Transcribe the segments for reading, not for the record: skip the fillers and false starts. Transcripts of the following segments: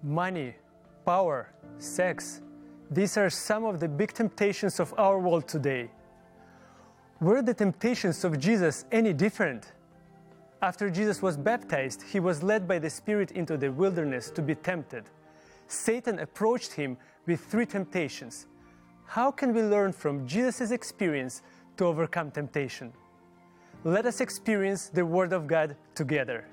money, power, sex. These are some of the big temptations of our world today. Were the temptations of Jesus any different? After Jesus was baptized, he was led by the Spirit into the wilderness to be tempted. Satan approached him with 3 temptations. How can we learn from Jesus' experience to overcome temptation? Let us experience the Word of God together.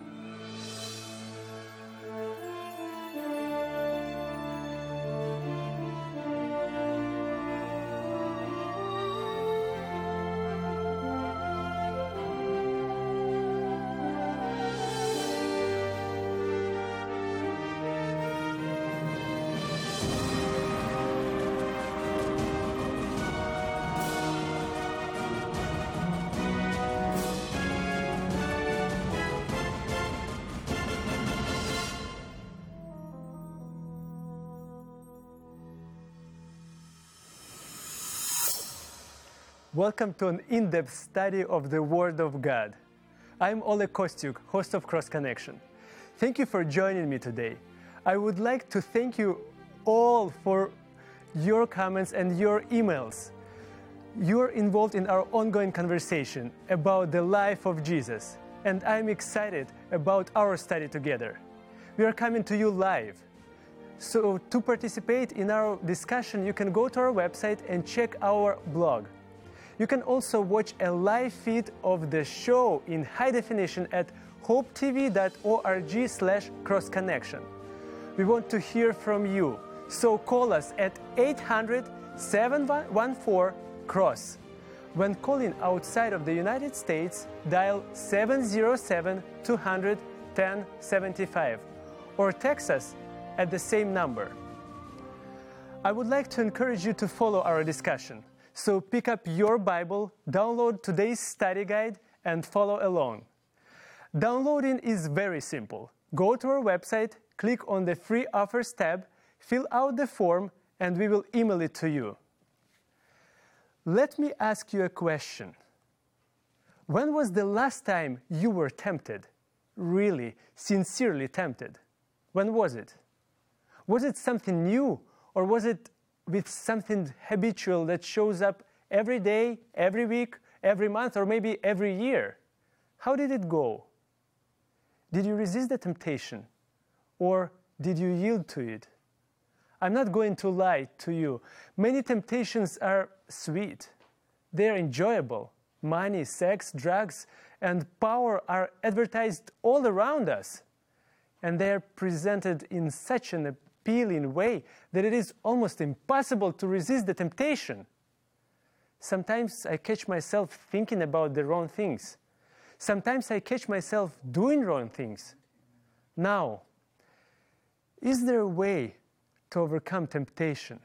Welcome to an in-depth study of the Word of God. I'm Oleg Kostyuk, host of Cross Connection. Thank you for joining me today. I would like to thank you all for your comments and your emails. You're involved in our ongoing conversation about the life of Jesus, and I'm excited about our study together. We are coming to you live. So to participate in our discussion, you can go to our website and check our blog. You can also watch a live feed of the show in high definition at hopetv.org/crossconnection. We want to hear from you, so call us at 800-714-CROSS. When calling outside of the United States, dial 707-200-1075 or text us at the same number. I would like to encourage you to follow our discussion. So pick up your Bible, download today's study guide, and follow along. Downloading is very simple. Go to our website, click on the Free Offers tab, fill out the form, and we will email it to you. Let me ask you a question. When was the last time you were tempted? Really, sincerely tempted? When was it? Was it something new, or was it with something habitual that shows up every day, every week, every month, or maybe every year? How did it go? Did you resist the temptation, or did you yield to it? I'm not going to lie to you. Many temptations are sweet. They are enjoyable. Money, sex, drugs, and power are advertised all around us. And they are presented in such an appealing way that it is almost impossible to resist the temptation. Sometimes I catch myself thinking about the wrong things. Sometimes I catch myself doing wrong things. Now, is there a way to overcome temptation?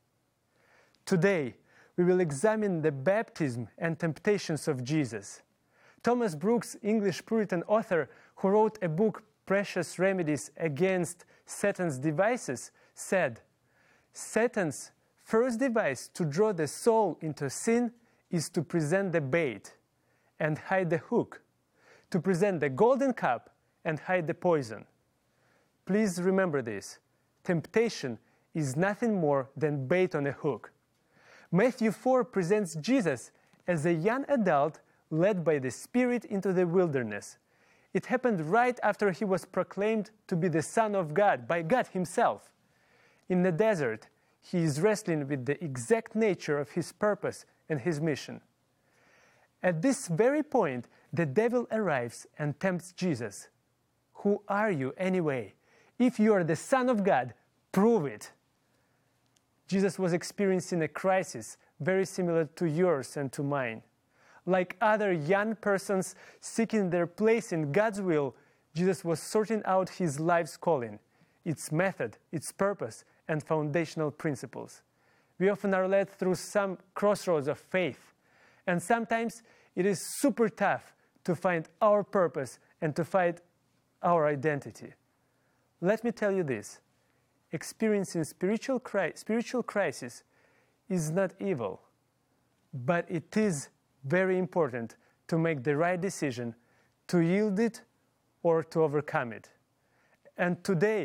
Today, we will examine the baptism and temptations of Jesus. Thomas Brooks, English Puritan author who wrote a book, Precious Remedies Against Satan's Devices, said, Satan's first device to draw the soul into sin is to present the bait and hide the hook, to present the golden cup and hide the poison. Please remember this. Temptation is nothing more than bait on a hook. Matthew 4 presents Jesus as a young adult led by the Spirit into the wilderness. It happened right after he was proclaimed to be the Son of God by God himself. In the desert, he is wrestling with the exact nature of his purpose and his mission. At this very point, the devil arrives and tempts Jesus. Who are you anyway? If you are the Son of God, prove it. Jesus was experiencing a crisis very similar to yours and to mine. Like other young persons seeking their place in God's will, Jesus was sorting out his life's calling, its method, its purpose, and foundational principles. We often are led through some crossroads of faith, and sometimes it is super tough to find our purpose and to find our identity. Let me tell you this. Experiencing spiritual crisis is not evil, but it is very important to make the right decision, to yield it or to overcome it. And today,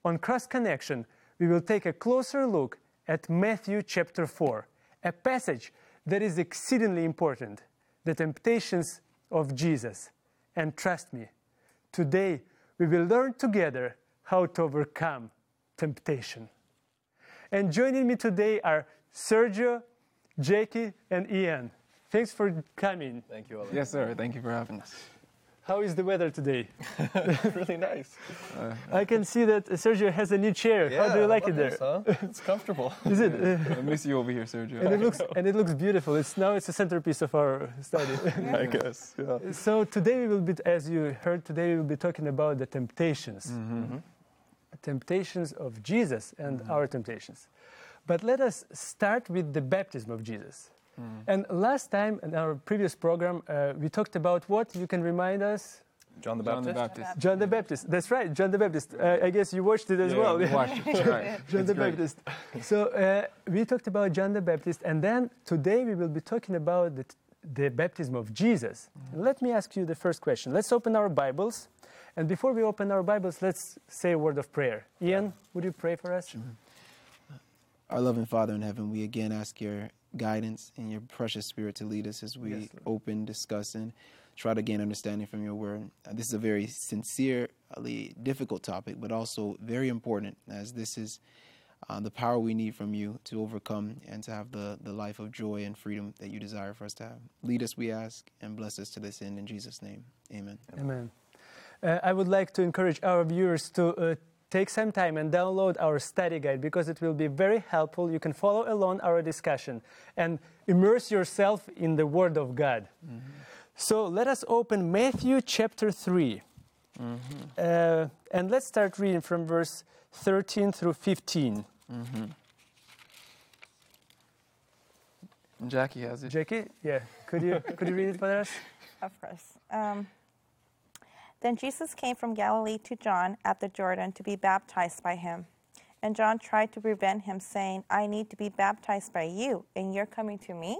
on Cross Connection, we will take a closer look at Matthew chapter 4, a passage that is exceedingly important, the temptations of Jesus. And trust me, today we will learn together how to overcome temptation. And joining me today are Sergio, Jackie, and Ian. Thanks for coming. Thank you, Oleg. Yes, sir. Thank you for having us. How is the weather today? Really nice. I can see that Sergio has a new chair. How do you like it there? Huh? It's comfortable. Is it? I miss you over here, Sergio. And it looks beautiful. It's a centerpiece of our study. I guess. Yeah. So today we will be, as you heard, today we will be talking about the temptations. Temptations of Jesus and our temptations. But let us start with the baptism of Jesus. And last time in our previous program, we talked about what? You can remind us? John the John the Baptist. Baptist. John the Baptist. That's right, John the Baptist. I guess you watched it as Yeah, well. we watched it. Right. John It's the great. Baptist. So we talked about John the Baptist, and then today we will be talking about the baptism of Jesus. Let me ask you the first question. Let's open our Bibles. And before we open our Bibles, let's say a word of prayer. Ian, would you pray for us? Our loving Father in heaven, we again ask your guidance and your precious Spirit to lead us as we Yes, Lord. open, discuss, and try to gain understanding from your word. This is a very sincerely difficult topic, but also very important, as this is the power we need from you to overcome and to have the life of joy and freedom that you desire for us to have. Lead us, we ask, and bless us to this end. In Jesus' name, amen. Amen. I would like to encourage our viewers to take some time and download our study guide because it will be very helpful. You can follow along our discussion and immerse yourself in the Word of God. So let us open Matthew chapter 3. And let's start reading from verse 13 through 15. Jackie has it. Jackie, yeah, could you read it for us? Of course. Then Jesus came from Galilee to John at the Jordan to be baptized by him. And John tried to prevent him, saying, I need to be baptized by you, and you're coming to me?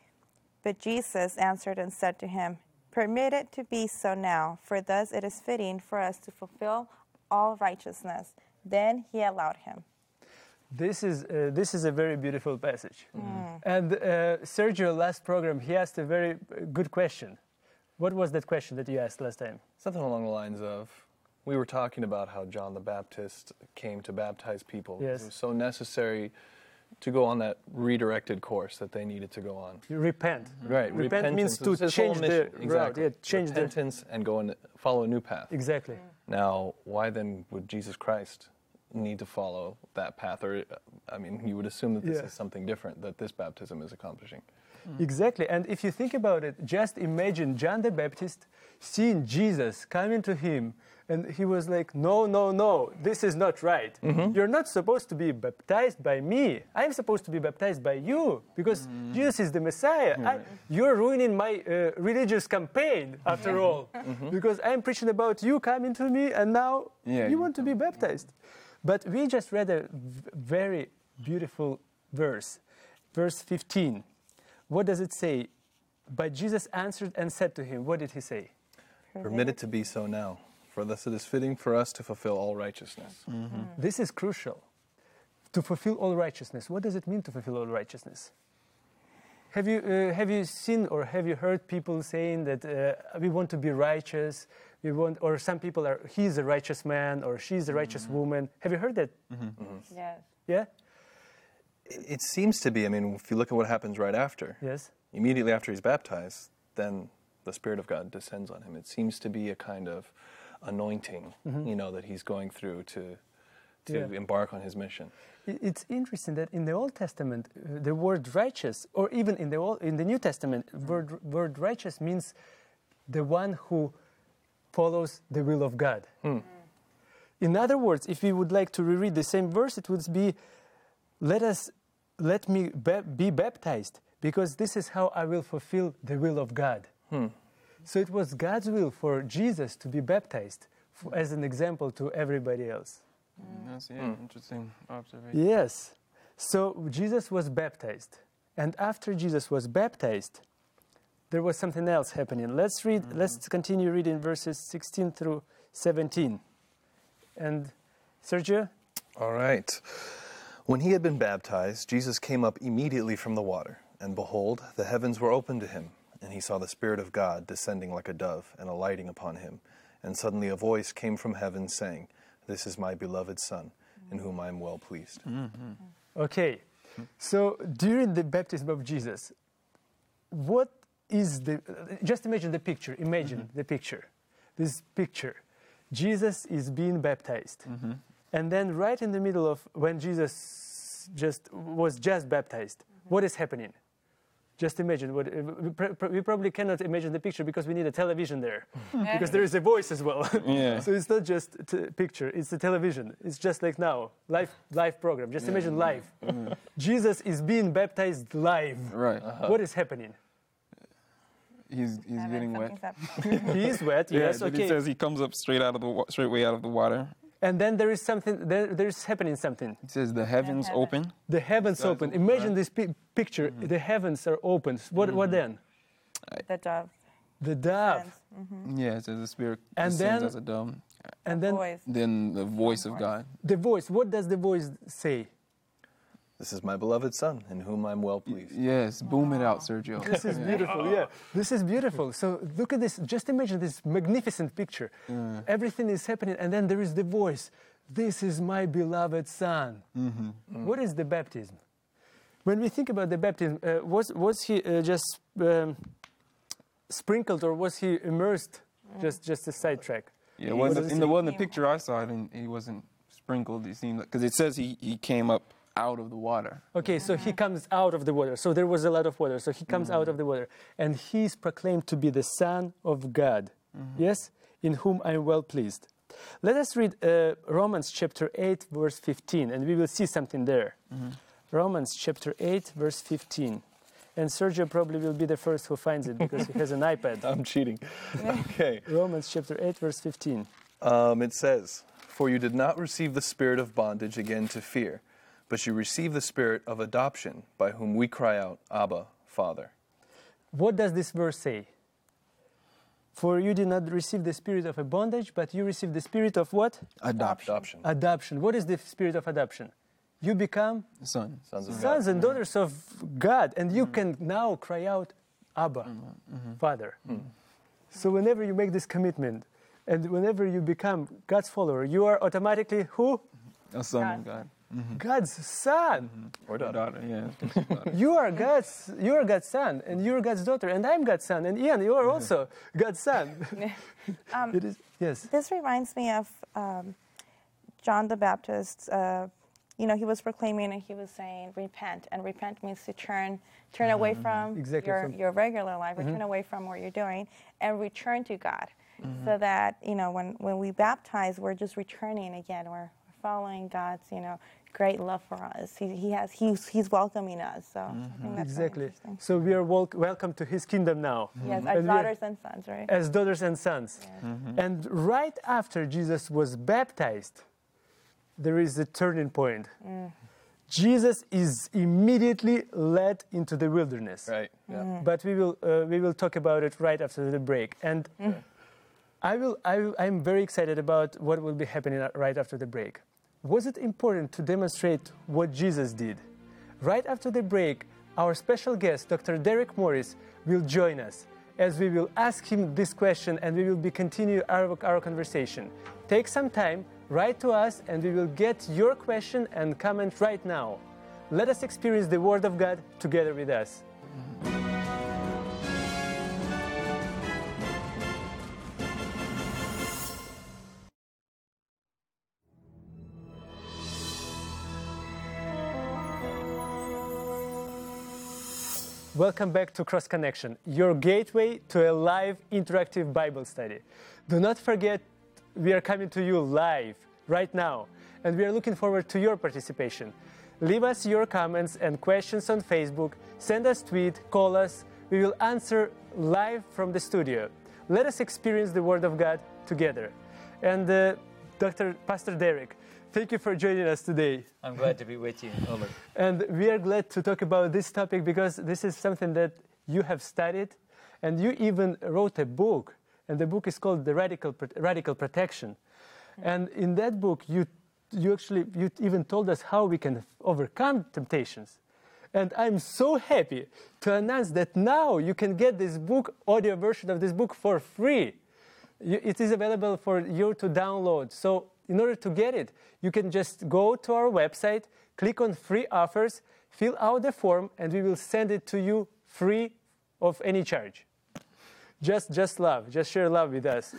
But Jesus answered and said to him, Permit it to be so now, for thus it is fitting for us to fulfill all righteousness. Then he allowed him. This is a very beautiful passage. And Sergio, last program, he asked a very good question. What was that question that you asked last time? Something along the lines of, we were talking about how John the Baptist came to baptize people. Yes. It was so necessary to go on that redirected course that they needed to go on. You repent. Right. Repent means to was his whole change the mission. route. Exactly. Yeah, change the... Repentance and go and follow a new path. Exactly. Now, why then would Jesus Christ need to follow that path? Or, I mean, you would assume that this Yeah. is something different that this baptism is accomplishing. Exactly. And if you think about it, just imagine John the Baptist seeing Jesus coming to him, and he was like, no, this is not right. You're not supposed to be baptized by me. I'm supposed to be baptized by you, because Jesus is the Messiah. You're ruining my religious campaign, after all, because I'm preaching about you coming to me, and now you want to be baptized. But we just read a very beautiful verse, verse 15. What does it say? But Jesus answered and said to him, what did he say? Permit it to be so now, for thus it is fitting for us to fulfill all righteousness. This is crucial. To fulfill all righteousness. What does it mean to fulfill all righteousness? Have you seen or have you heard people saying that we want to be righteous, or some people are, he's a righteous man or she's a righteous woman. Have you heard that? Yes. Yeah? It seems to be, I mean, if you look at what happens right after, Yes? immediately after he's baptized, then the Spirit of God descends on him. It seems to be a kind of anointing, that he's going through to embark on his mission. It's interesting that in the Old Testament, the word righteous, or even in the New Testament, word righteous means the one who follows the will of God. In other words, if we would like to reread the same verse, it would be, let me be baptized, because this is how I will fulfill the will of God. So it was God's will for Jesus to be baptized as an example to everybody else. That's interesting observation. Yes. So Jesus was baptized. And after Jesus was baptized, there was something else happening. Let's continue reading verses 16 through 17. And Sergio? All right. When he had been baptized, Jesus came up immediately from the water, and behold, the heavens were opened to him, and he saw the Spirit of God descending like a dove and alighting upon him. And suddenly a voice came from heaven saying, "This is my beloved Son, in whom I am well pleased." Okay. So during the baptism of Jesus, what is the... Just imagine the picture. Imagine the picture. This picture. Jesus is being baptized. And then right in the middle of when Jesus was just baptized, what is happening? Just imagine. We probably cannot imagine the picture because we need a television there. Because there is a voice as well. Yeah. So it's not just a picture, it's a television. It's just like now, live program. Just imagine live. Jesus is being baptized live. Right. What is happening? He's getting wet. He is wet, yes, but okay. it says he comes up straight way out of the water. And then there is something, there's happening something. It says the heavens heaven. open. The heavens Skies open. open, Imagine right? this picture. The heavens are open. What then? The dove. The dove. Descends. Yeah, it says the Spirit And descends then- as a dove. And then Voice. Then the voice of God. the voice. What does the voice say? "This is my beloved Son, in whom I am well pleased." Yes, boom it out, Sergio. This is beautiful, yeah. This is beautiful. So look at this. Just imagine this magnificent picture. Everything is happening, and then there is the voice. "This is my beloved Son." What is the baptism? When we think about the baptism, was he just sprinkled, or was he immersed? Just a sidetrack. Yeah, What in does the picture I saw, he wasn't sprinkled. He seemed because it says he came up out of the water. Okay, so he comes out of the water. So there was a lot of water. So he comes out of the water. And he is proclaimed to be the Son of God. Yes? In whom I am well pleased. Let us read Romans chapter 8, verse 15, and we will see something there. Romans chapter 8, verse 15. And Sergio probably will be the first who finds it because he has an iPad. I'm cheating. Okay. Romans chapter 8, verse 15. It says, "For you did not receive the spirit of bondage again to fear, but you received the spirit of adoption, by whom we cry out, Abba, Father." What does this verse say? For you did not receive the spirit of a bondage, but you received the spirit of what? Adoption. Adoption. What is the spirit of adoption? You become Son. Sons of God. sons and daughters of God, and you can now cry out, Abba, Father. So whenever you make this commitment, and whenever you become God's follower, you are automatically who? A son of God. God's son. Or daughter. Yeah. You are God's son, and you're God's daughter, and I'm God's son, and Ian, you are also God's son. It is, yes. This reminds me of John the Baptist. He was proclaiming and he was saying, repent. And repent means to turn away from Exactly, your regular life, or turn away from what you're doing, and return to God. So that, when we baptize, we're just returning again. We're following God's, great love for us. He's welcoming us. So I think that's very Exactly. interesting. So we are welcome to his kingdom now. Yes, And as we are- daughters and sons, right? As daughters and sons. And right after Jesus was baptized, there is a turning point. Jesus is immediately led into the wilderness. Right. Yeah. But we will talk about it right after the break. And I'm very excited about what will be happening right after the break. Was it important to demonstrate what Jesus did? Right after the break, our special guest, Dr. Derek Morris, will join us as we will ask him this question and we will be continue our conversation. Take some time, write to us, and we will get your question and comment right now. Let us experience the Word of God together with us. Welcome back to Cross Connection, your gateway to a live interactive Bible study. Do not forget, we are coming to you live right now, and we are looking forward to your participation. Leave us your comments and questions on Facebook, send us tweet, call us. We will answer live from the studio. Let us experience the Word of God together. And Pastor Derek, thank you for joining us today. I'm glad to be with you, Omer. And we are glad to talk about this topic because this is something that you have studied, and you even wrote a book, and the book is called The Radical Protection. And in that book, you you even told us how we can overcome temptations. And I'm so happy to announce that now you can get this book, audio version of this book, for free. It is available for you to download. So in order to get it, you can just go to our website, click on free offers, fill out the form, and we will send it to you free of any charge. Just love, just share love with us.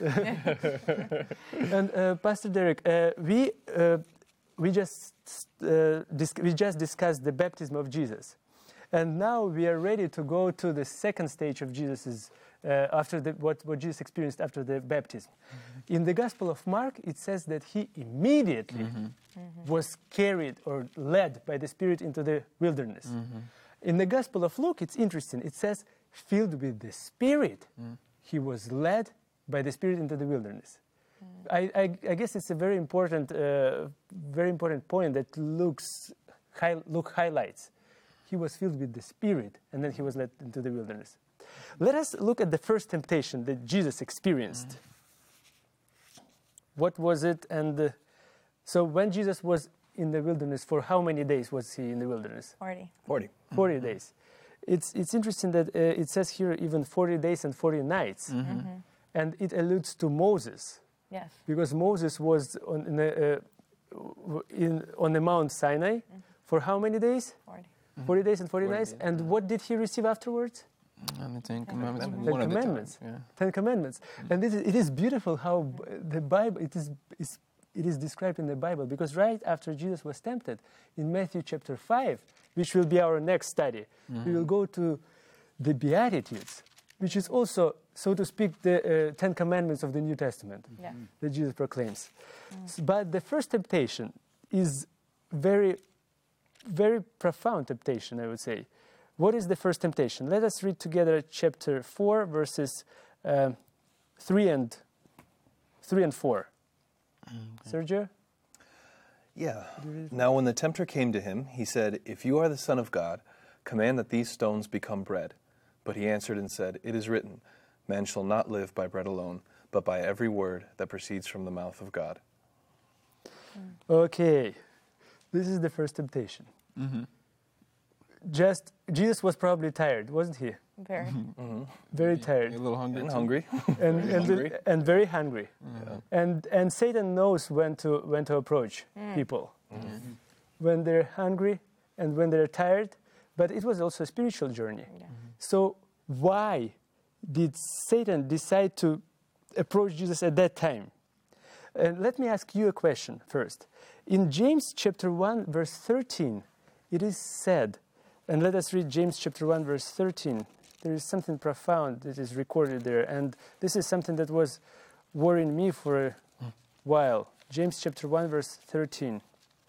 And Pastor Derek, we just discussed the baptism of Jesus, and now we are ready to go to the second stage of Jesus's after what Jesus experienced after the baptism. Mm-hmm. In the Gospel of Mark, it says that he immediately was carried or led by the Spirit into the wilderness. Mm-hmm. In the Gospel of Luke, it's interesting. It says, filled with the Spirit, he was led by the Spirit into the wilderness. I guess it's a very important point that Luke highlights. He was filled with the Spirit, and then he was led into the wilderness. Let us look at the first temptation that Jesus experienced. What was it? And so when Jesus was in the wilderness, for how many days was he in the wilderness? 40 days. It's interesting that it says here even 40 days and 40 nights. And it alludes to Moses. Yes. Because Moses was on the Mount Sinai for how many days? 40 days and 40 nights. days. And what did he receive afterwards? And the Ten Commandments. Ten Commandments. Yeah. 10 Commandments. And it is beautiful how the Bible, it is described in the Bible, because right after Jesus was tempted, in Matthew chapter 5, which will be our next study, we will go to the Beatitudes, which is also, so to speak, the 10 Commandments of the New Testament that Jesus proclaims. But the first temptation is very, very profound temptation, I would say. What is the first temptation? Let us read together chapter 4, verses 3 and 4. Sergio? Yeah. Now when the tempter came to him, he said, "If you are the Son of God, command that these stones become bread." But he answered and said, "It is written, man shall not live by bread alone, but by every word that proceeds from the mouth of God." Okay, this is the first temptation. Jesus was probably tired, wasn't he? Very. Very tired. A little hungry. And too. hungry. and very hungry. And Satan knows when to approach people. When they're hungry and when they're tired. But it was also a spiritual journey. So why did Satan decide to approach Jesus at that time? And let me ask you a question first. In James chapter 1, verse 13, it is said, and let us read James chapter 1, verse 13. There is something profound that is recorded there, and this is something that was worrying me for a while. James chapter 1, verse 13.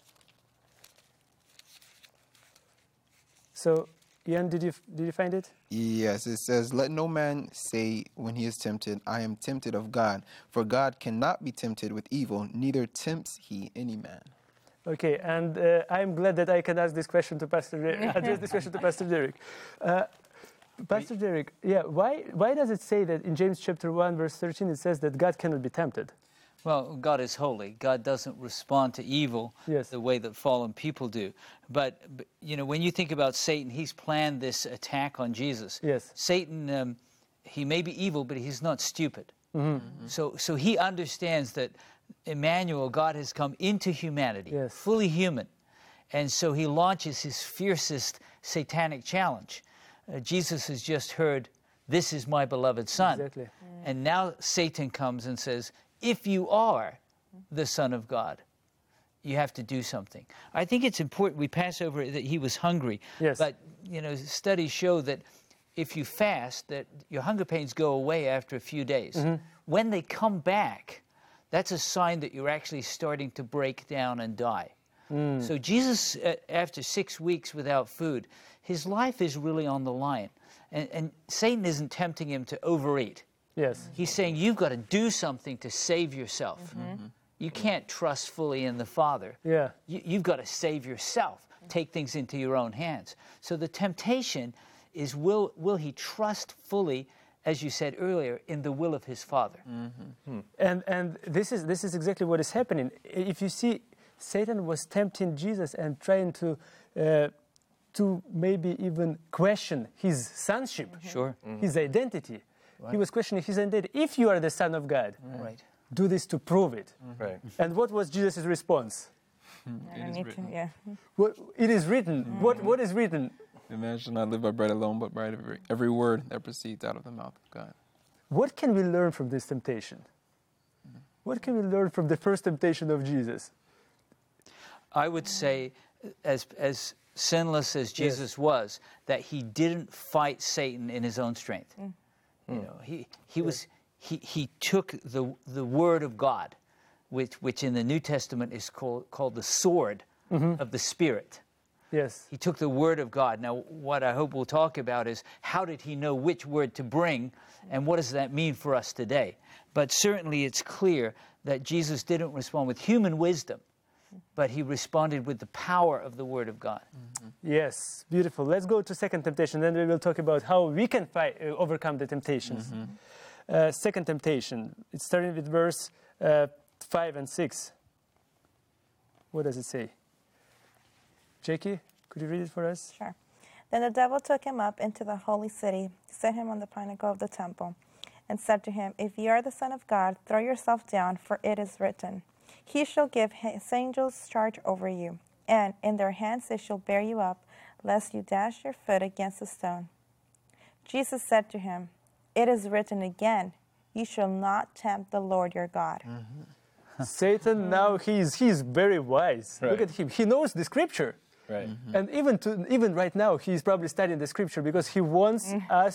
So, Ian, did you find it? Yes, it says, "Let no man say when he is tempted, I am tempted of God. For God cannot be tempted with evil, neither tempts he any man." Okay, and I'm glad that I can ask this question to Pastor Derek, address this question to Pastor Derek. Pastor Derek, why does it say that in James chapter 1, verse 13, it says that God cannot be tempted? Well, God is holy. God doesn't respond to evil the way that fallen people do. But when you think about Satan, he's planned this attack on Jesus. Yes. Satan, he may be evil, but he's not stupid. So he understands that Emmanuel, God has come into humanity, fully human. And so he launches his fiercest satanic challenge. Jesus has just heard, "This is my beloved Son." Exactly. And now Satan comes and says, "If you are the Son of God, you have to do something." I think it's important we pass over that he was hungry. Yes. But, studies show that if you fast, that your hunger pains go away after a few days. When they come back, that's a sign that you're actually starting to break down and die. So Jesus, after 6 weeks without food, his life is really on the line. And Satan isn't tempting him to overeat. Yes. He's saying you've got to do something to save yourself. You can't trust fully in the Father. Yeah. You've got to save yourself, take things into your own hands. So the temptation is will he trust fully, as you said earlier, in the will of his Father? And this is exactly what is happening. If you see Satan was tempting Jesus and trying to maybe even question his sonship, Sure. his identity. He was questioning his identity. If you are the Son of God, Right. do this to prove it. Right. And what was Jesus' response? I don't need to, yeah. What, it is written. What is written? The man shall not live by bread alone, but by every word that proceeds out of the mouth of God. What can we learn from this temptation? What can we learn from the first temptation of Jesus? I would say, as sinless as Jesus was, that he didn't fight Satan in his own strength. You know, he took the word of God, which in the New Testament is called the sword of the Spirit. Yes. He took the word of God. Now, what I hope we'll talk about is how did he know which word to bring, and what does that mean for us today? But certainly it's clear that Jesus didn't respond with human wisdom, but he responded with the power of the word of God. Yes, beautiful. Let's go to second temptation, then we will talk about how we can overcome the temptations. Second temptation, it's starting with verse 5 and 6. What does it say? Jackie, could you read it for us? Sure. Then the devil took him up into the holy city, set him on the pinnacle of the temple, and said to him, If you are the Son of God, throw yourself down, for it is written, He shall give his angels charge over you, and in their hands they shall bear you up, lest you dash your foot against a stone. Jesus said to him, It is written again, You shall not tempt the Lord your God. Satan, now he's very wise. Right. Look at him. He knows the scripture. Right. And even right now, he's probably studying the scripture because he wants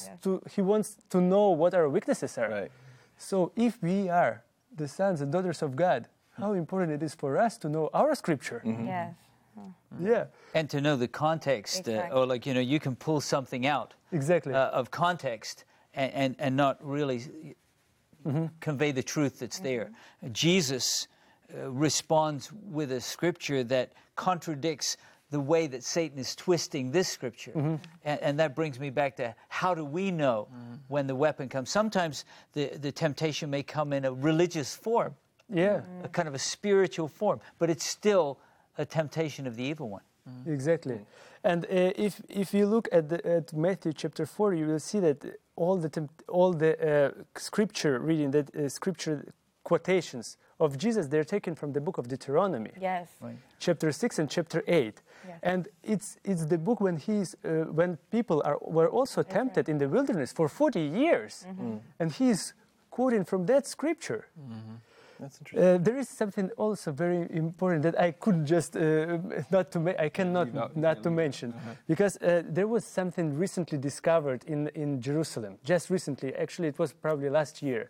to know what our weaknesses are. Right. So if we are the sons and daughters of God, how important it is for us to know our scripture. Yes. Yeah, And to know the context, Exactly. or you can pull something out exactly. of context and not really convey the truth that's there. Jesus responds with a scripture that contradicts the way that Satan is twisting this scripture. And that brings me back to how do we know when the weapon comes? Sometimes the temptation may come in a religious form, Yeah, a kind of a spiritual form, but it's still a temptation of the evil one. exactly. And if you look at Matthew chapter 4, you will see that all the scripture reading, that scripture quotations of Jesus, they're taken from the book of Deuteronomy. Yes. Right. Chapter 6 and chapter 8. Yes. And it's the book when when people were also tempted in the wilderness for 40 years. And he's quoting from that scripture. That's interesting. There is something also very important that I could just I cannot not to mention, because there was something recently discovered in Jerusalem. Just recently, actually, it was probably last year.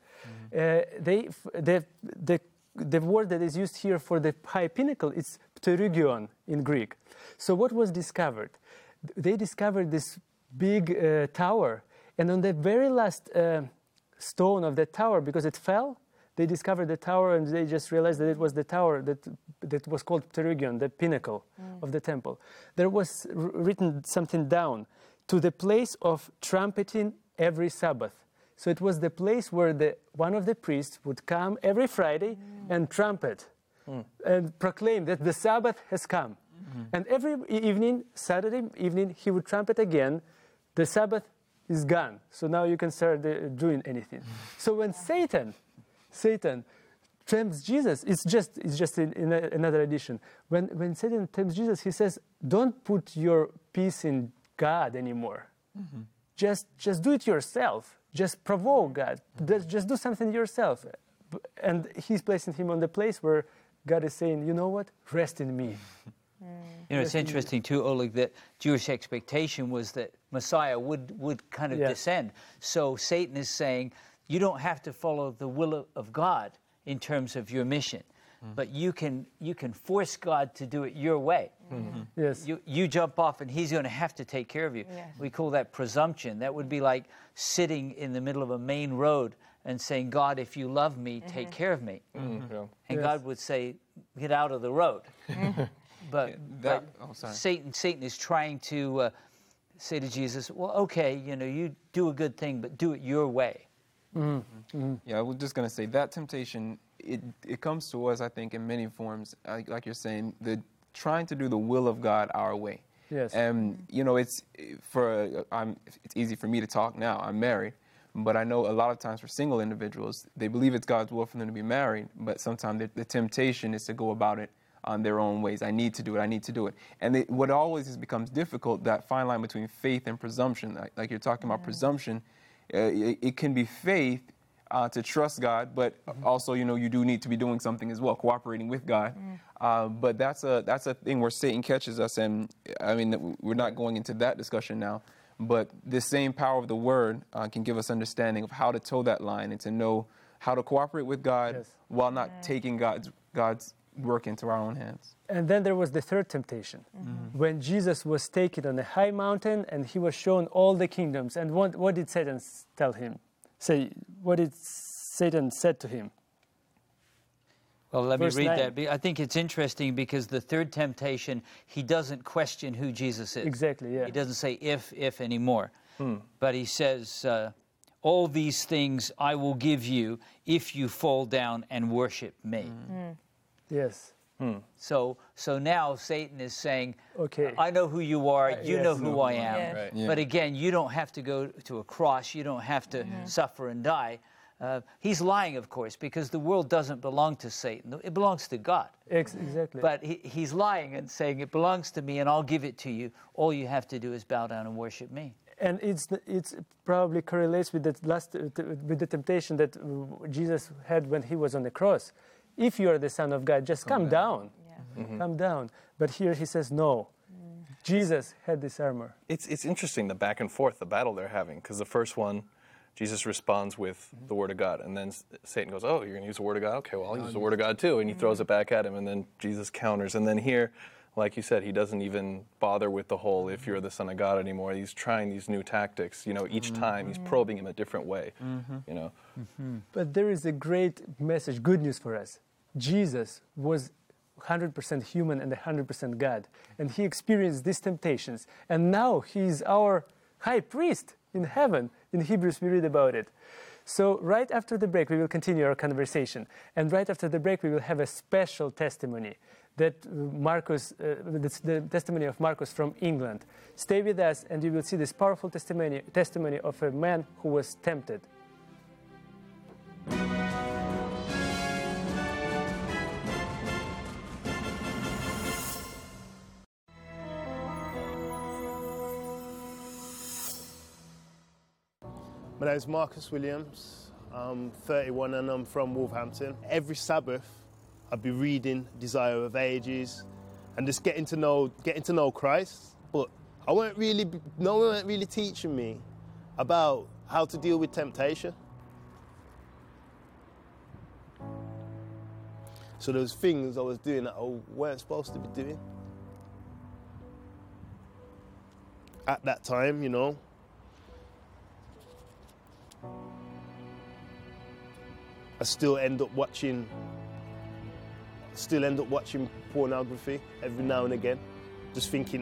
The word that is used here for the high pinnacle is pterygion in Greek. So what was discovered? They discovered this big tower, and on the very last stone of that tower, because it fell, they discovered the tower, and they just realized that it was the tower that was called pterygion, the pinnacle of the temple. There was written something down, to the place of trumpeting every Sabbath. So it was the place where one of the priests would come every Friday and trumpet and proclaim that the Sabbath has come. And every evening, Saturday evening, he would trumpet again, the Sabbath is gone. So now you can start doing anything. So when Satan tempts Jesus, it's just in another edition. When Satan tempts Jesus, he says, don't put your peace in God anymore. Just do it yourself. Just provoke God. Just do something yourself. And he's placing him on the place where God is saying, you know what? Rest in me. You know, it's interesting too, Oleg, that Jewish expectation was that Messiah would kind of descend. So Satan is saying, you don't have to follow the will of God in terms of your mission, but you can force God to do it your way. Yes. You jump off and he's going to have to take care of you. Yes. We call that presumption. That would be like sitting in the middle of a main road and saying, God, if you love me, take care of me. Yeah. And God would say, get out of the road. But Satan is trying to say to Jesus, well, okay, you do a good thing, but do it your way. Yeah, I was just going to say that temptation it comes to us, I think, in many forms, like you're saying, trying to do the will of God our way. Yes. And, you know, it's easy for me to talk now. I'm married. But I know a lot of times for single individuals, they believe it's God's will for them to be married, but sometimes the temptation is to go about it on their own ways. I need to do it. And what always becomes difficult, that fine line between faith and presumption. Like you're talking about presumption, it can be faith to trust God, but also, you know, you do need to be doing something as well, cooperating with God. But that's a thing where Satan catches us, and I mean, we're not going into that discussion now. But the same power of the Word can give us understanding of how to toe that line and to know how to cooperate with God while not taking God's work into our own hands. And then there was the third temptation, when Jesus was taken on a high mountain and he was shown all the kingdoms. And what did Satan tell him? What did Satan said to him? Well, let me Verse read 9. that. I think it's interesting because the third temptation, he doesn't question who Jesus is. Exactly, yeah. He doesn't say if anymore. But he says, all these things I will give you if you fall down and worship me. Yes. So now Satan is saying, Okay. I know who you are, you know yes. who I am. Yes. Right. Yeah. But again, you don't have to go to a cross, you don't have to suffer and die. He's lying, of course, because the world doesn't belong to Satan. It belongs to God. Exactly. But he's lying and saying, it belongs to me and I'll give it to you. All you have to do is bow down and worship me. And it's probably correlates with the temptation that Jesus had when he was on the cross. If you are the Son of God, just come down. Come down. But here he says no. Jesus had this armor. It's interesting, the back and forth, the battle they're having, because the first one, Jesus responds with the Word of God, and then Satan goes, oh, you're going to use the Word of God? Okay, well, I'll use the Word of God too, and he throws it back at him, and then Jesus counters. And then here, like you said, he doesn't even bother with the whole if you're the Son of God anymore. He's trying these new tactics. You know, each time he's probing him a different way, you know. But there is a great message, good news for us. Jesus was 100% human and 100% God, and he experienced these temptations, and now he's our high priest in heaven. In Hebrews, we read about it. So right after the break, we will continue our conversation. And right after the break, we will have a special testimony that the testimony of Marcus from England. Stay with us, and you will see this powerful testimony of a man who was tempted. My name is Marcus Williams. I'm 31 and I'm from Wolverhampton. Every Sabbath, I'd be reading Desire of Ages and just getting to know Christ. But no one weren't really teaching me about how to deal with temptation. So there was things I was doing that I weren't supposed to be doing. At that time, you know. I still end up watching pornography every now and again, just thinking,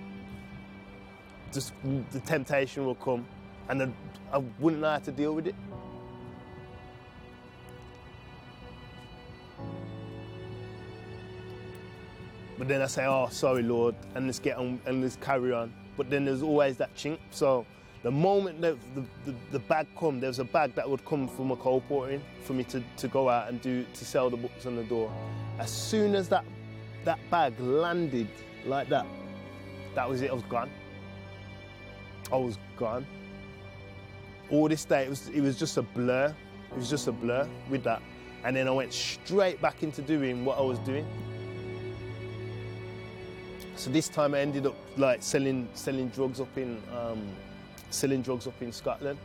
just the temptation will come, and I wouldn't know how to deal with it. But then I say, oh, sorry, Lord, and let's get on and let's carry on. But then there's always that chink. So the moment that the bag come, there's a bag that would come from a colporting for me to go out and to sell the books on the door. As soon as that bag landed like that, that was it. I was gone. I was gone. All this day, it was just a blur. It was just a blur with that. And then I went straight back into doing what I was doing. So this time I ended up like selling drugs up in Scotland.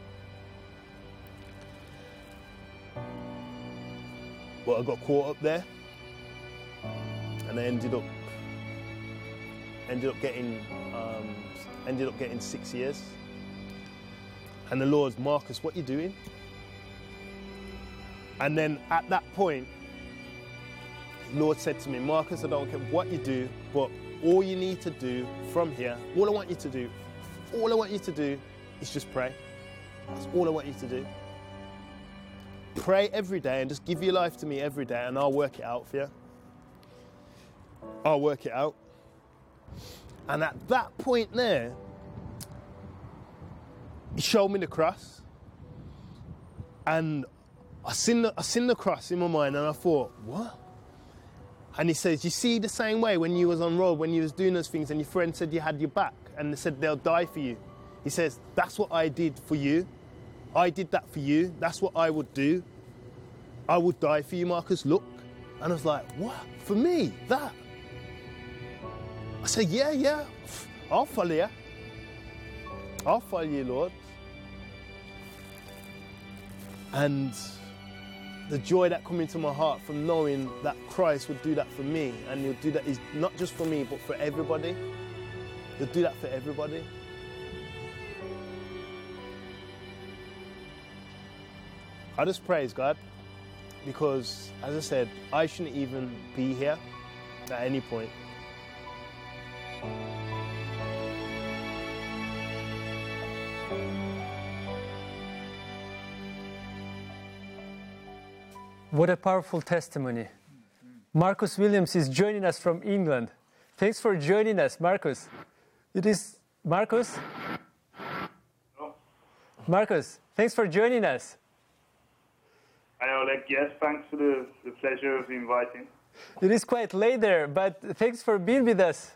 But I got caught up there, and I ended up getting 6 years. And the Lord's, Marcus, what are you doing? And then at that point, the Lord said to me, Marcus, I don't care what you do, but all you need to do from here, all I want you to do is just pray. That's all I want you to do. pray every day and just give your life to me every day, and I'll work it out for you. I'll work it out. And at that point there, he showed me the cross. And I seen the cross in my mind, and I thought, what? And he says, you see the same way when you was on road, when you was doing those things and your friend said you had your back and they said they'll die for you. He says, that's what I did for you. I did that for you. That's what I would do. I would die for you, Marcus, look. And I was like, what? For me? That? I said, yeah, I'll follow you. I'll follow you, Lord. And the joy that come into my heart from knowing that Christ would do that for me, and he'll do that is not just for me, but for everybody. He'll do that for everybody. I just praise God, because, as I said, I shouldn't even be here at any point. What a powerful testimony. Marcus Williams is joining us from England. Thanks for joining us, Marcus. It is Marcus? Hello. Marcus, thanks for joining us. Hi, Oleg. Yes, thanks for the pleasure of inviting. It is quite late there, but thanks for being with us.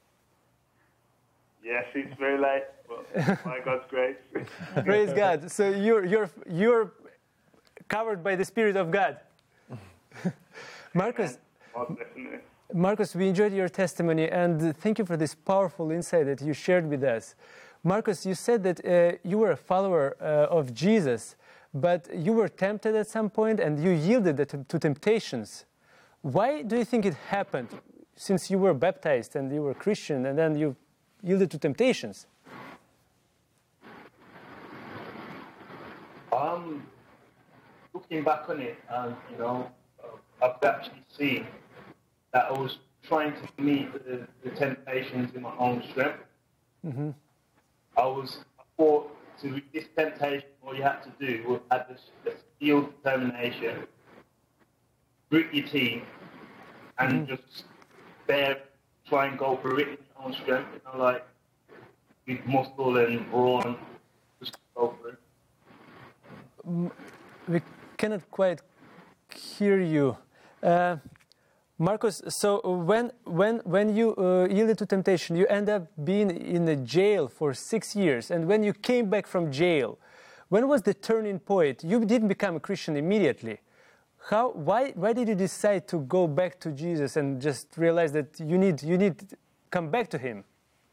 Yes, it's very late, but by God's grace. Praise God. So you're covered by the Spirit of God. Marcus, Most definitely. Marcus, we enjoyed your testimony, and thank you for this powerful insight that you shared with us. Marcus, you said that you were a follower of Jesus, but you were tempted at some point and you yielded to temptations. Why do you think it happened, since you were baptized and you were Christian, and then you yielded to temptations? Looking back on it, I've actually seen that I was trying to meet the temptations in my own strength. Mm-hmm. I thought to resist temptation, all you had to do was have the steel determination, grit your teeth, and just try and go for it in your own strength, like with muscle and brawn, just go for it. We cannot quite hear you. Marcus, so when you yielded to temptation, you end up being in a jail for 6 years. And when you came back from jail, when was the turning point? You didn't become a Christian immediately. Why did you decide to go back to Jesus and just realize that you need to come back to him?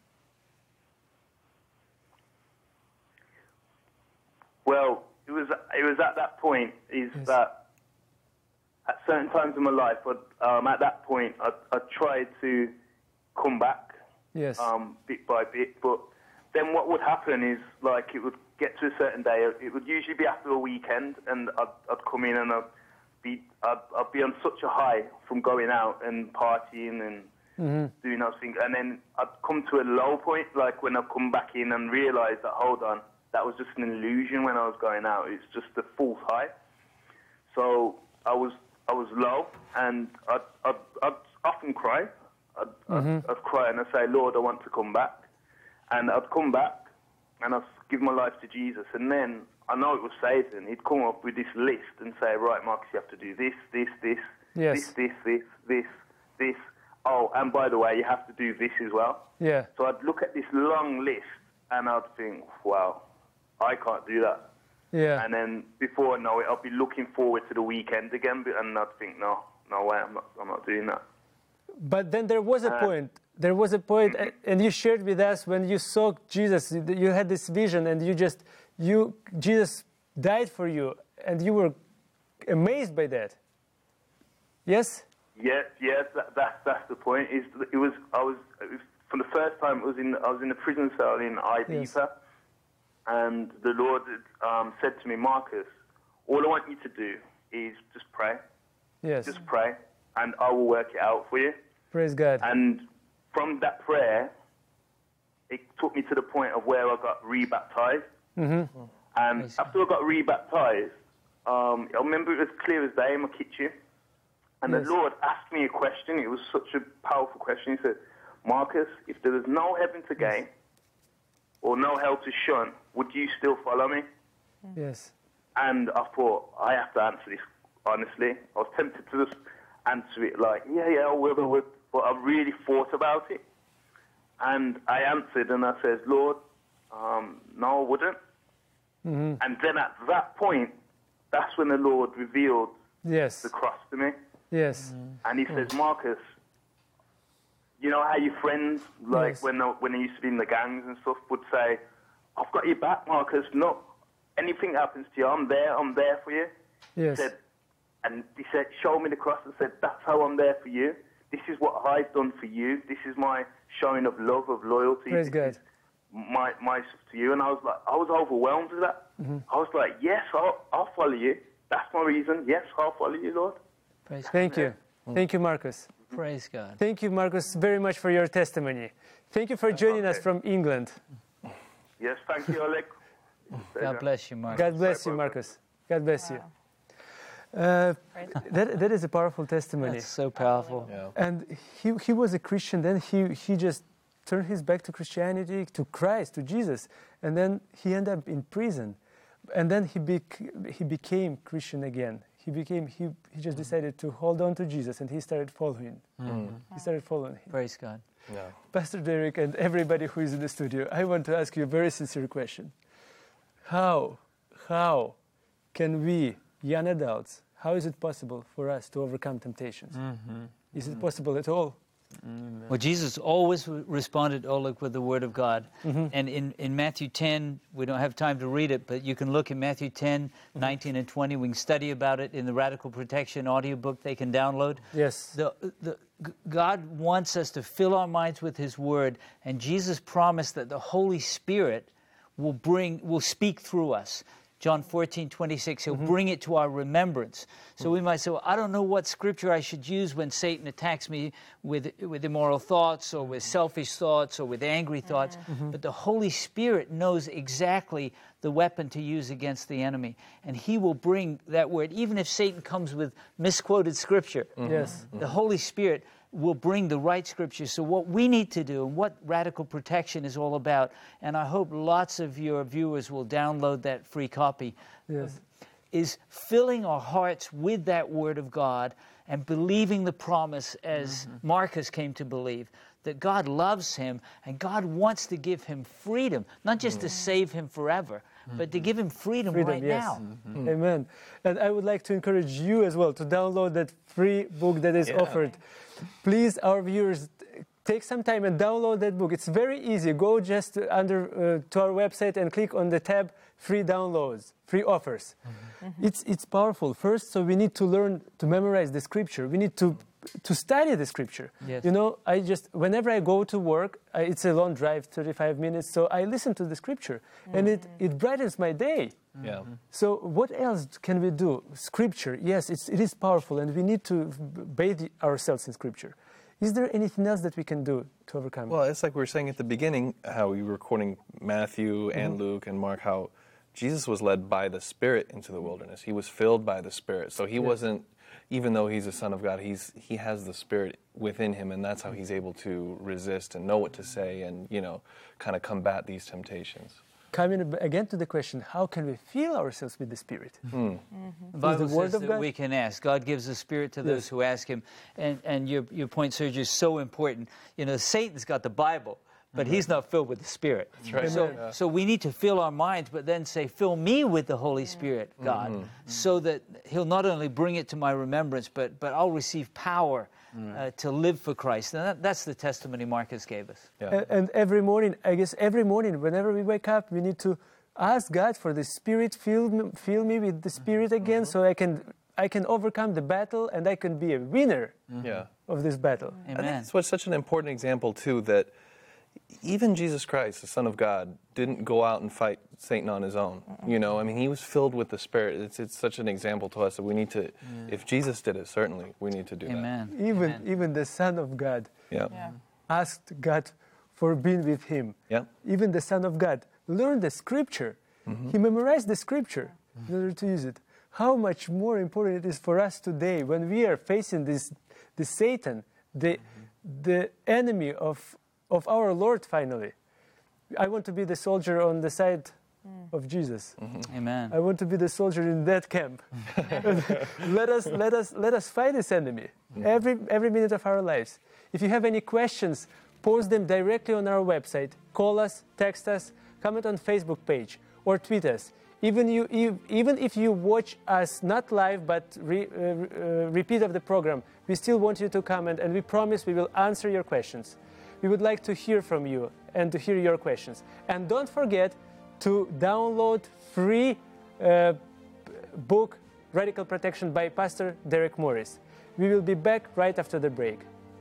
Well, it was at that point that at certain times in my life, at that point, I tried to come back, Yes. Bit by bit. But then what would happen is, like, it would get to a certain day. It would usually be after a weekend, and I'd come in and I'd be on such a high from going out and partying and doing those things. And then I'd come to a low point, like when I'd come back in and realise that, hold on, that was just an illusion when I was going out. It's just a false high. So I was low, and I'd often cry. I'd cry and I'd say, Lord, I want to come back. And I'd come back and I'd give my life to Jesus. And then I know it was Satan. He'd come up with this list and say, right, Marcus, you have to do this, Yes. this. Oh, and by the way, you have to do this as well. Yeah. So I'd look at this long list and I'd think, wow, I can't do that. Yeah. And then before I know it, I'll be looking forward to the weekend again, and I'd think, no way, I'm not doing that. But then there was a point. There was a point, and you shared with us when you saw Jesus. You had this vision, and Jesus died for you, and you were amazed by that. Yes. Yes, that's the point. I was for the first time. I was in a prison cell in Ibiza. Yes. And the Lord said to me, Marcus, all I want you to do is just pray. Yes. Just pray, and I will work it out for you. Praise God. And from that prayer, it took me to the point of where I got rebaptized. Mm-hmm. And after I got rebaptized, I remember it was clear as day in my kitchen. And Yes. the Lord asked me a question. It was such a powerful question. He said, Marcus, if there was no heaven to gain or no hell to shun, would you still follow me? Yes. And I thought, I have to answer this honestly. I was tempted to just answer it like, yeah, I will. But I really thought about it. And I answered and I said, Lord, no, I wouldn't. Mm-hmm. And then at that point, that's when the Lord revealed Yes. the cross to me. Yes. And he says, Marcus, you know how your friends, like Yes. when they used to be in the gangs and stuff, would say, I've got your back, Marcus. No, anything happens to you, I'm there for you. Yes. He said, show me the cross, and said, that's how I'm there for you. This is what I've done for you. This is my showing of love, of loyalty. Praise This God. is my stuff to you. And I was overwhelmed with that. Mm-hmm. I was like, yes, I'll follow you. That's my reason. Yes, I'll follow you, Lord. Praise God. Thank you. Thank you, Marcus. Praise God. Thank you, Marcus, very much for your testimony. Thank you for joining us Okay. from England. Yes, thank you, Oleg. God bless you, Mark. God bless you, Marcus. God bless you. That is a powerful testimony. That's so powerful. Yeah. And he was a Christian, then he just turned his back to Christianity, to Christ, to Jesus, and then he ended up in prison. And then he became Christian again. He just decided to hold on to Jesus, and he started following. He started following him. Praise God. Yeah. Pastor Derek and everybody who is in the studio, I want to ask you a very sincere question. How can we, young adults, how is it possible for us to overcome temptations? Is it possible at all? Well, Jesus always responded, Oleg, with the Word of God. And in Matthew 10, we don't have time to read it, but you can look at Matthew 10, 19 and 20. We can study about it in the Radical Protection audiobook they can download. Yes. God wants us to fill our minds with His Word, and Jesus promised that the Holy Spirit will speak through us. John 14:26, He'll bring it to our remembrance. So we might say, well, I don't know what scripture I should use when Satan attacks me with immoral thoughts or with selfish thoughts or with angry thoughts. But the Holy Spirit knows exactly the weapon to use against the enemy. And He will bring that word. Even if Satan comes with misquoted scripture, Yes. the Holy Spirit will bring the right scripture. So what we need to do, and what Radical Protection is all about, and I hope lots of your viewers will download that free copy, Yes. is filling our hearts with that Word of God and believing the promise, as Marcus came to believe, that God loves him and God wants to give him freedom, not just to save him forever, but to give him freedom right yes. now. Amen. And I would like to encourage you as well to download that free book that is offered. Please, our viewers, take some time and download that book. It's very easy. Go just to our website and click on the tab Free Downloads, Free Offers. It's powerful. First, so we need to learn to memorize the scripture. We need to study the scripture. Yes. You know, whenever I go to work, it's a long drive, 35 minutes, so I listen to the scripture, and it brightens my day. Yeah. So what else can we do? Scripture, yes, it is powerful, and we need to bathe ourselves in Scripture. Is there anything else that we can do to overcome? Well, it's like we were saying at the beginning, how we were quoting Matthew and Luke and Mark, how Jesus was led by the Spirit into the wilderness. He was filled by the Spirit. So he wasn't, even though he's a son of God, he has the Spirit within him, and that's how he's able to resist and know what to say and, kind of combat these temptations. Coming again to the question, how can we fill ourselves with the Spirit? The Bible the Word says of that God? we can ask. God gives the Spirit to those who ask Him. And your point, Sergio, is so important. Satan's got the Bible, but he's not filled with the Spirit. That's right. So we need to fill our minds, but then say, fill me with the Holy Spirit, God, so that He'll not only bring it to my remembrance, but I'll receive power to live for Christ. And that's the testimony Marcus gave us. Yeah. And every morning, whenever we wake up, we need to ask God for the Spirit, fill me with the Spirit again, so I can overcome the battle and I can be a winner of this battle. I think Amen. that's what's such an important example, too, that even Jesus Christ, the Son of God, didn't go out and fight Satan on his own. He was filled with the Spirit. It's such an example to us that we need to, if Jesus did it, certainly we need to do Amen. Even the Son of God that. Yeah. asked God for being with him. Yeah. Even the Son of God learned the Scripture. He memorized the Scripture in order to use it. how much more important it is for us today when we are facing this Satan, the enemy of our Lord finally. I want to be the soldier on the side of Jesus. Amen. I want to be the soldier in that camp. let us fight this enemy every minute of our lives. If you have any questions, post them directly on our website. Call us, text us, comment on Facebook page, or tweet us. Even if you watch us not live but repeat of the program, we still want you to comment, and we promise we will answer your questions. We would like to hear from you and to hear your questions. And don't forget to download free book, Radical Protection by Pastor Derek Morris. We will be back right after the break.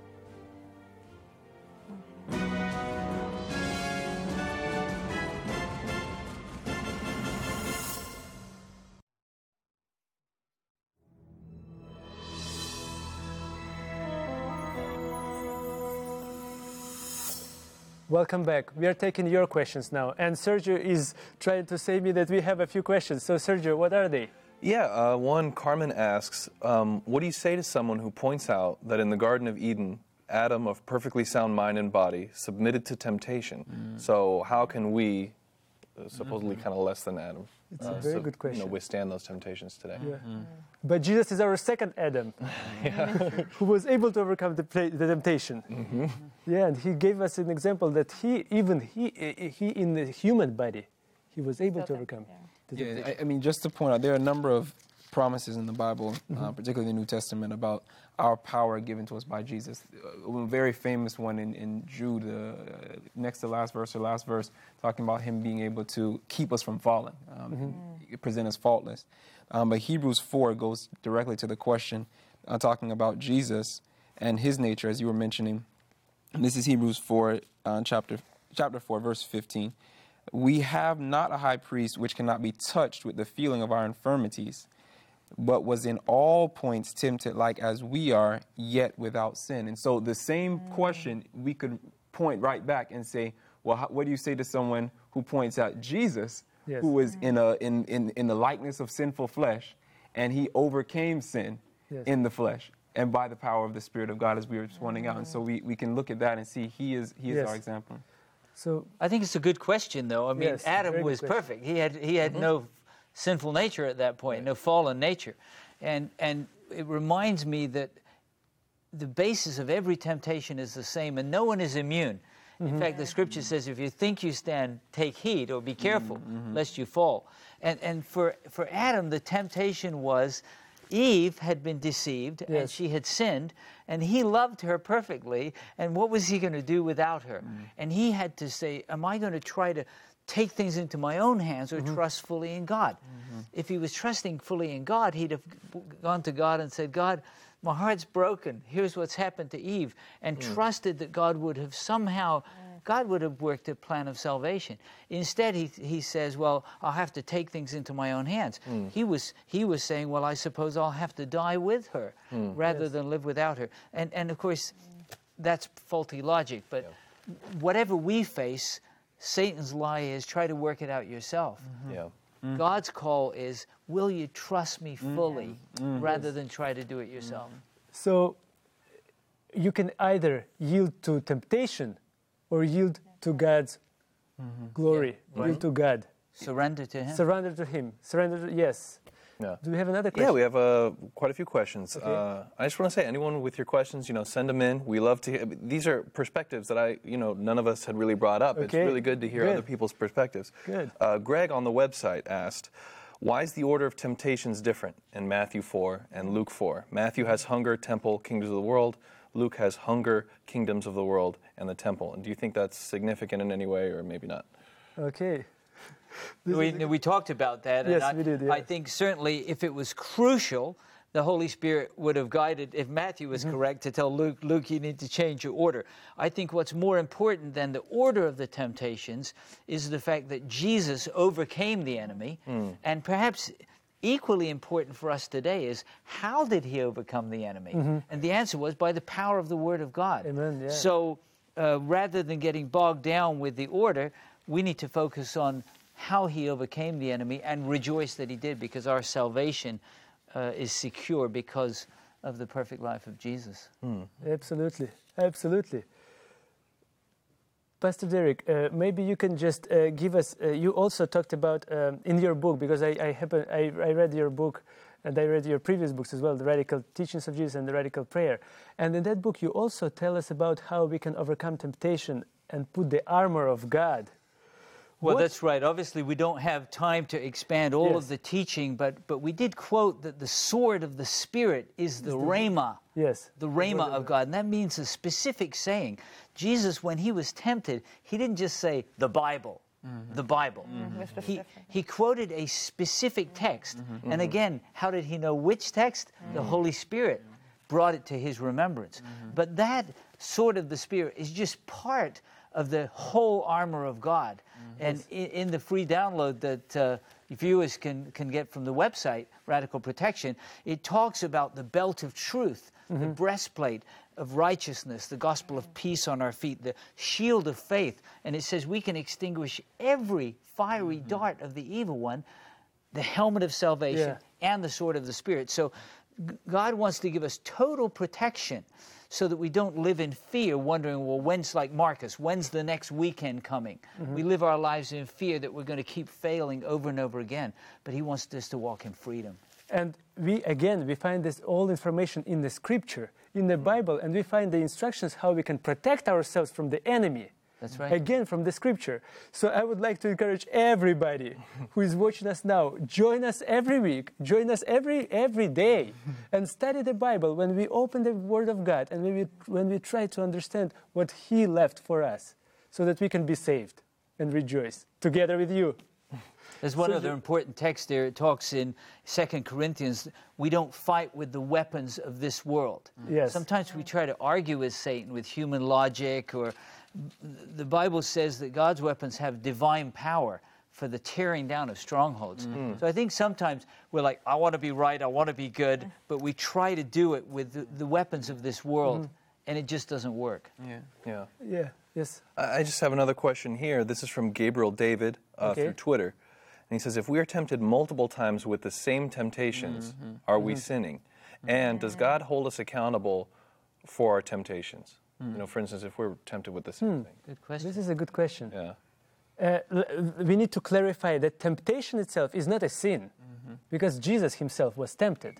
Welcome back. We are taking your questions now. And Sergio is trying to say me that we have a few questions. So Sergio, what are they? Yeah, one, Carmen asks, what do you say to someone who points out that in the Garden of Eden, Adam, of perfectly sound mind and body, submitted to temptation? So how can we, supposedly kind of less than Adam, It's a very good question. withstand those temptations today? Yeah. But Jesus is our second Adam, who was able to overcome the temptation. Yeah, and he gave us an example that he in the human body, he was able to overcome the temptation. Yeah, I mean, just to point out, there are a number of promises in the Bible, particularly the New Testament, about our power given to us by Jesus. A very famous one in Jude, next to last verse or last verse, talking about him being able to keep us from falling, present us faultless. But Hebrews 4 goes directly to the question, talking about Jesus and his nature, as you were mentioning. And this is Hebrews 4, chapter 4, verse 15. We have not a high priest which cannot be touched with the feeling of our infirmities, but was in all points tempted like as we are, yet without sin. And so the same question, we could point right back and say, well, what do you say to someone who points out Jesus, who was in the likeness of sinful flesh, and he overcame sin in the flesh, and by the power of the Spirit of God, as we were pointing out. And so we can look at that and see he is our example. So I think it's a good question, though. I mean, Yes, Adam very good was question. perfect. He had no sinful nature at that point, no fallen nature. And it reminds me that the basis of every temptation is the same, and no one is immune. In fact, the Scripture says, if you think you stand, take heed, or be careful, lest you fall. And for Adam, the temptation was Eve had been deceived, and she had sinned, and he loved her perfectly, and what was he going to do without her? And he had to say, am I going to try to take things into my own hands or trust fully in God? If he was trusting fully in God, he'd have gone to God and said, God, my heart's broken. Here's what's happened to Eve. And trusted that God would have somehow, God would have worked a plan of salvation. Instead, he says, well, I'll have to take things into my own hands. He was saying, well, I suppose I'll have to die with her rather than live without her. And of course, that's faulty logic. But whatever we face, Satan's lie is try to work it out yourself. God's call is, will you trust me fully rather than try to do it yourself? So you can either yield to temptation or yield to God's glory, yield to God. Surrender to him. Surrender to him. Surrender to, yes. Yeah. Do we have another question? Yeah, we have quite a few questions. Okay. I just want to say, anyone with your questions, send them in. We love to hear. These are perspectives that none of us had really brought up. Okay. It's really good to hear other people's perspectives. Good. Greg on the website asked, why is the order of temptations different in Matthew 4 and Luke 4? Matthew has hunger, temple, kingdoms of the world. Luke has hunger, kingdoms of the world, and the temple. And do you think that's significant in any way, or maybe not? Okay. We talked about that. Yes, and we did. Yeah. I think certainly if it was crucial, the Holy Spirit would have guided, if Matthew was correct, to tell Luke, you need to change your order. I think what's more important than the order of the temptations is the fact that Jesus overcame the enemy. And perhaps equally important for us today is, how did he overcome the enemy? And the answer was by the power of the Word of God. Amen, yeah. So rather than getting bogged down with the order, we need to focus on how he overcame the enemy, and rejoice that he did, because our salvation is secure because of the perfect life of Jesus. Absolutely, absolutely. Pastor Derek, maybe you can just give us. You also talked about in your book, because I read your book, and I read your previous books as well, The Radical Teachings of Jesus and The Radical Prayer. And in that book, you also tell us about how we can overcome temptation and put the armor of God. Well, that's right. Obviously, we don't have time to expand all of the teaching, but we did quote that the sword of the Spirit is the rhema. Yes. The rhema of God. And that means a specific saying. Jesus, when he was tempted, he didn't just say, the Bible. The Bible. He quoted a specific text. And again, how did he know which text? The Holy Spirit brought it to his remembrance. But that sword of the Spirit is just part of the whole armor of God. And in the free download that viewers can get from the website, Radical Protection, it talks about the belt of truth, the breastplate of righteousness, the gospel of peace on our feet, the shield of faith. And it says we can extinguish every fiery dart of the evil one, the helmet of salvation, and the sword of the Spirit. So God wants to give us total protection so that we don't live in fear, wondering, well, when's, like Marcus, when's the next weekend coming? We live our lives in fear that we're going to keep failing over and over again. But he wants us to walk in freedom. And we find this all information in the Scripture, in the Bible, and we find the instructions how we can protect ourselves from the enemy. That's right. Again, from the Scripture. So I would like to encourage everybody who is watching us now, join us every week, join us every day, and study the Bible when we open the Word of God and when we try to understand what He left for us, so that we can be saved and rejoice together with you. There's one other important text there. It talks in 2 Corinthians, we don't fight with the weapons of this world. Yes. Sometimes we try to argue with Satan with human logic, or the Bible says that God's weapons have divine power for the tearing down of strongholds. So I think sometimes we're like, I want to be right, I want to be good, but we try to do it with the weapons of this world, and it just doesn't work. Yeah. Yes. I just have another question here. This is from Gabriel David through Twitter. And he says, if we are tempted multiple times with the same temptations, are we sinning? And does God hold us accountable for our temptations? You know, for instance, if we're tempted with the same thing. Good question. This is a good question. Yeah. We need to clarify that temptation itself is not a sin, because Jesus himself was tempted.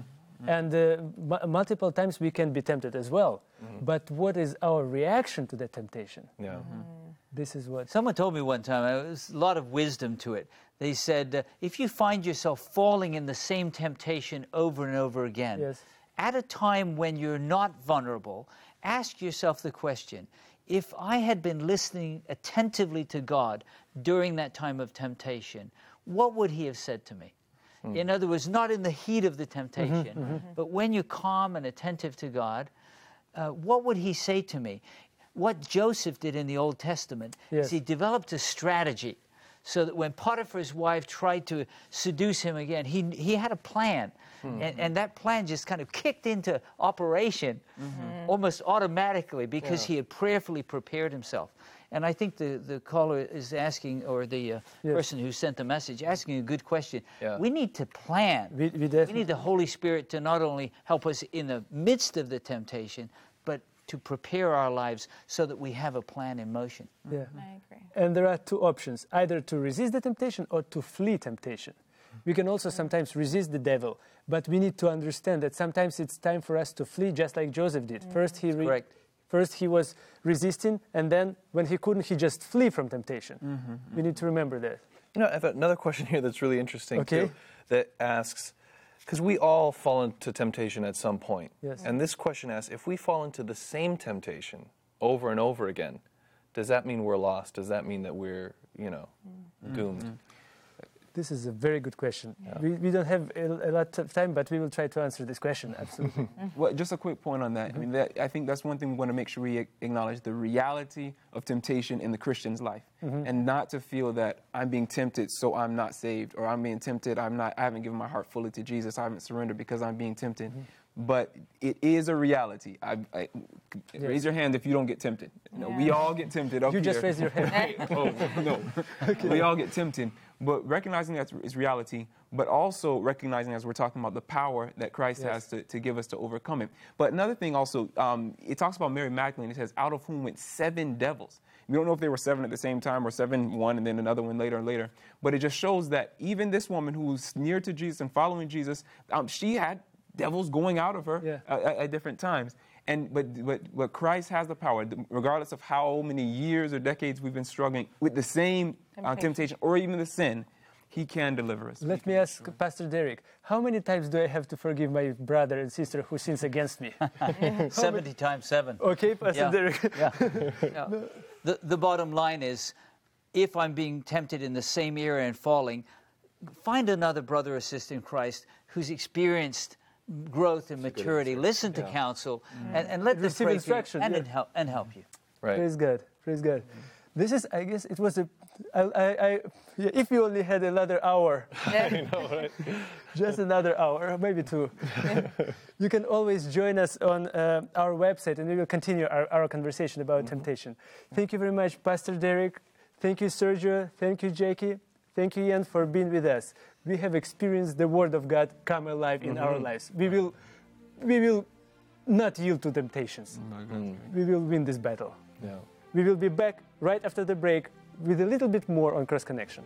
And multiple times we can be tempted as well. But what is our reaction to that temptation? Yeah. This is what... Someone told me one time, there's a lot of wisdom to it. They said, if you find yourself falling in the same temptation over and over again, at a time when you're not vulnerable, ask yourself the question, if I had been listening attentively to God during that time of temptation, what would he have said to me? In other words, not in the heat of the temptation, but when you're calm and attentive to God, what would he say to me? What Joseph did in the Old Testament is he developed a strategy so that when Potiphar's wife tried to seduce him again, he had a plan. And that plan just kind of kicked into operation almost automatically because he had prayerfully prepared himself. And I think the caller is asking, or the person who sent the message, asking a good question. We need to plan. We need the Holy Spirit to not only help us in the midst of the temptation, but to prepare our lives so that we have a plan in motion. I agree. And there are two options, either to resist the temptation or to flee temptation. We can also sometimes resist the devil, but we need to understand that sometimes it's time for us to flee, just like Joseph did. First he was resisting, and then when he couldn't, he just flee from temptation. We need to remember that. You know, I have another question here that's really interesting too, that asks, because we all fall into temptation at some point. And this question asks, if we fall into the same temptation over and over again, does that mean we're lost? Does that mean that we're, doomed? This is a very good question. We don't have a lot of time, but we will try to answer this question, absolutely. Well, just a quick point on that. I mean, I think that's one thing we want to make sure we acknowledge, the reality of temptation in the Christian's life, and not to feel that I'm being tempted, so I'm not saved, or I'm being tempted, I haven't given my heart fully to Jesus, I haven't surrendered because I'm being tempted. but it is a reality. Raise your hand if you don't get tempted. You know, we all get tempted up You here. just raise your hand. Oh, no. We all get tempted. But recognizing that it's reality, but also recognizing, as we're talking about, the power that Christ has to give us to overcome it. But another thing also, it talks about Mary Magdalene. It says, out of whom went 7 devils. We don't know if there were 7 at the same time or 7, one, and then another one later and later. But it just shows that even this woman who's near to Jesus and following Jesus, she had devils going out of her at different times. But Christ has the power, regardless of how many years or decades we've been struggling with the same temptation or even the sin, he can deliver us. Let me ask Pastor Derek, how many times do I have to forgive my brother and sister who sins against me? 70 times 7. Okay, Pastor Derek. The bottom line is, if I'm being tempted in the same area and falling, find another brother or sister in Christ who's experienced growth and maturity. Listen to counsel and let them Receive pray instruction, for you and help you. Right. Praise God. Praise God. This is, I guess, it was if you only had another hour, I know, right? just another hour, maybe 2. You can always join us on our website, and we will continue our conversation about temptation. Thank you very much, Pastor Derek. Thank you, Sergio. Thank you, Jackie. Thank you, Ian, for being with us. We have experienced the Word of God come alive in our lives. We will not yield to temptations. We will win this battle. Yeah. We will be back right after the break with a little bit more on Cross Connection.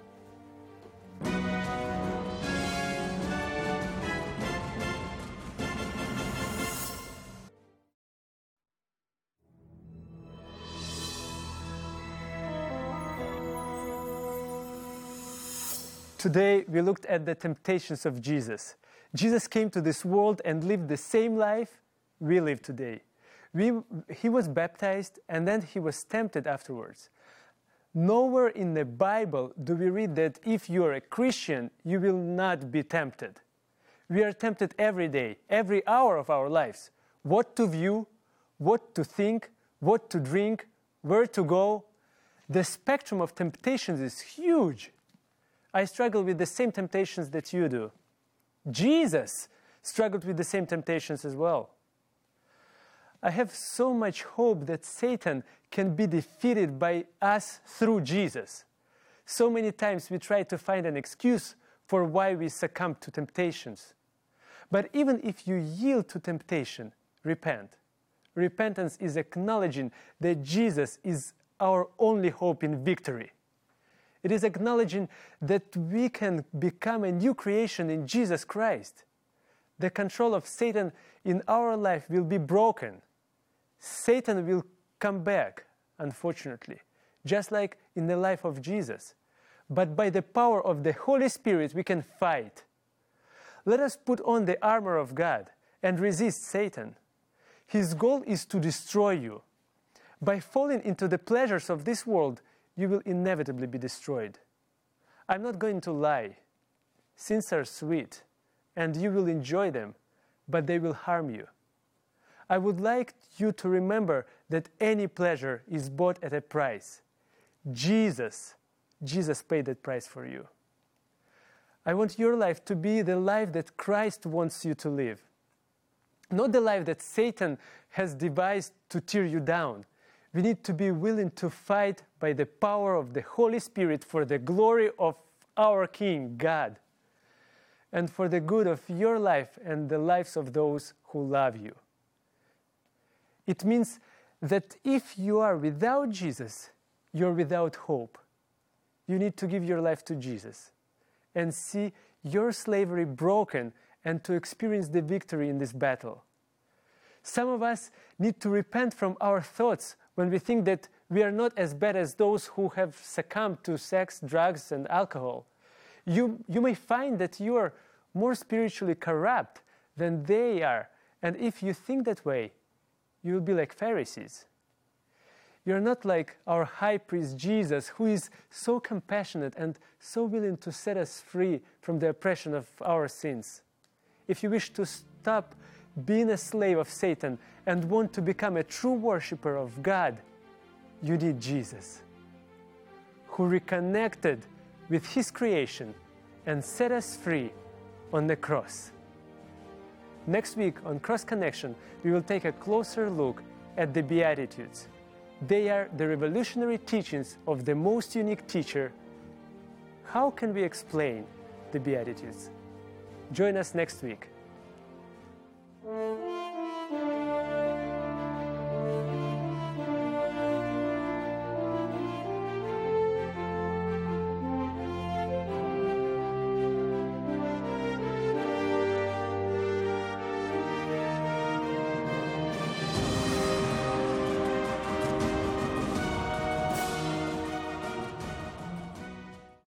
Today, we looked at the temptations of Jesus. Jesus came to this world and lived the same life we live today. He was baptized, and then he was tempted afterwards. Nowhere in the Bible do we read that if you are a Christian, you will not be tempted. We are tempted every day, every hour of our lives. What to view, what to think, what to drink, where to go. The spectrum of temptations is huge. I struggle with the same temptations that you do. Jesus struggled with the same temptations as well. I have so much hope that Satan can be defeated by us through Jesus. So many times we try to find an excuse for why we succumb to temptations. But even if you yield to temptation, repent. Repentance is acknowledging that Jesus is our only hope in victory. It is acknowledging that we can become a new creation in Jesus Christ. The control of Satan in our life will be broken. Satan will come back, unfortunately, just like in the life of Jesus. But by the power of the Holy Spirit, we can fight. Let us put on the armor of God and resist Satan. His goal is to destroy you. By falling into the pleasures of this world, you will inevitably be destroyed. I'm not going to lie. Sins are sweet, and you will enjoy them, but they will harm you. I would like you to remember that any pleasure is bought at a price. Jesus paid that price for you. I want your life to be the life that Christ wants you to live. Not the life that Satan has devised to tear you down. We need to be willing to fight by the power of the Holy Spirit for the glory of our King, God, and for the good of your life and the lives of those who love you. It means that if you are without Jesus, you're without hope. You need to give your life to Jesus and see your slavery broken and to experience the victory in this battle. Some of us need to repent from our thoughts when we think that we are not as bad as those who have succumbed to sex, drugs, and alcohol. You may find that you are more spiritually corrupt than they are. And if you think that way, you will be like Pharisees. You're not like our high priest Jesus, who is so compassionate and so willing to set us free from the oppression of our sins. If you wish to stop being a slave of Satan and want to become a true worshiper of God, you need Jesus, who reconnected with His creation and set us free on the cross. Next week on Cross Connection, we will take a closer look at the Beatitudes. They are the revolutionary teachings of the most unique teacher. How can we explain the Beatitudes? Join us next week.